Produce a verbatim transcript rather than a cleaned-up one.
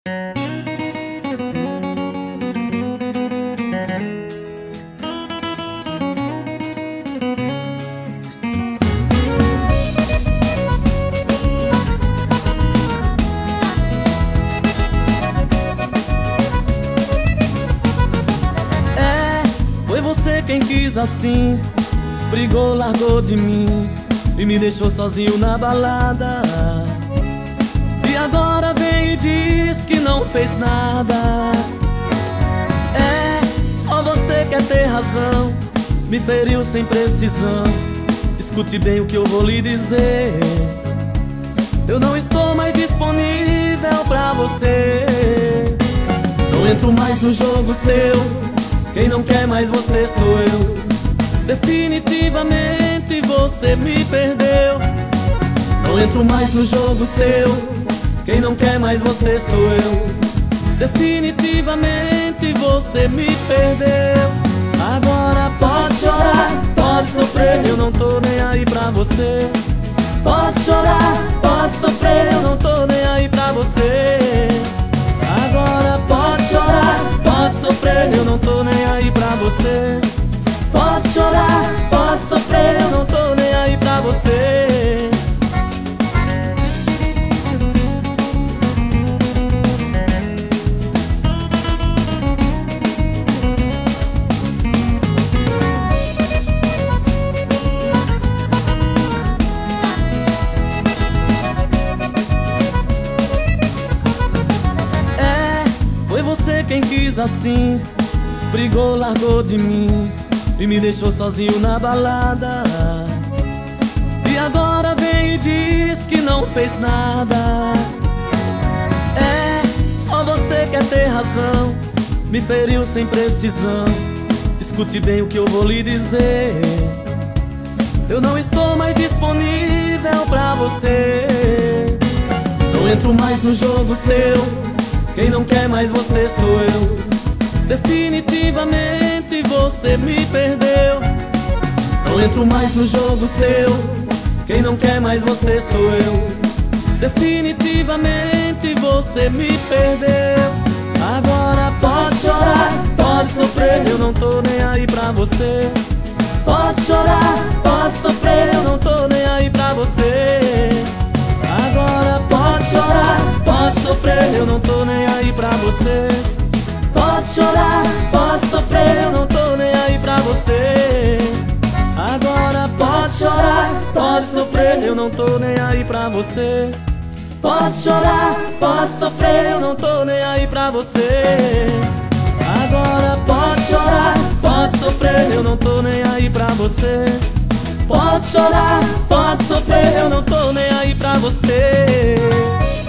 Você quem quis assim, brigou, largou de mim e me deixou sozinho na balada. E agora vem e diz que não fez nada. É, só você quer ter razão, me feriu sem precisão. Escute bem o que eu vou lhe dizer. Eu não estou mais disponível pra você. Não entro mais no jogo seu. Quem não quer mais você sou eu. Definitivamente você me perdeu. Não entro mais no jogo seu. Quem não quer mais você sou eu. Definitivamente você me perdeu. Agora pode chorar, pode sofrer, eu não tô nem aí pra você. Pode chorar, pode sofrer, eu não tô nem aí pra você. Agora pode chorar, pode sofrer, eu não tô nem aí pra você. Pode chorar, pode sofrer, eu não tô nem aí pra você. Você quem quis assim, brigou, largou de mim e me deixou sozinho na balada. E agora vem e diz que não fez nada. É, só você quer ter razão, me feriu sem precisão. Escute bem o que eu vou lhe dizer. Eu não estou mais disponível pra você. Não entro mais no jogo seu. Quem não quer mais você sou eu. Definitivamente você me perdeu. Não entro mais no jogo seu. Quem não quer mais você sou eu. Definitivamente você me perdeu. Agora pode chorar, pode sofrer, eu não tô nem aí pra você. Pode chorar, pode sofrer, eu não tô nem aí pra você. Agora pode chorar, pode sofrer, eu não tô nem aí pra você. Pode chorar, pode sofrer, eu não tô nem aí pra você. Agora pode chorar, pode sofrer, eu não tô nem aí pra você. Pode chorar, pode sofrer, eu não tô nem aí pra você. Agora pode chorar, pode sofrer, eu não tô nem aí pra você. Pode chorar, pode sofrer, eu não tô nem aí pra você.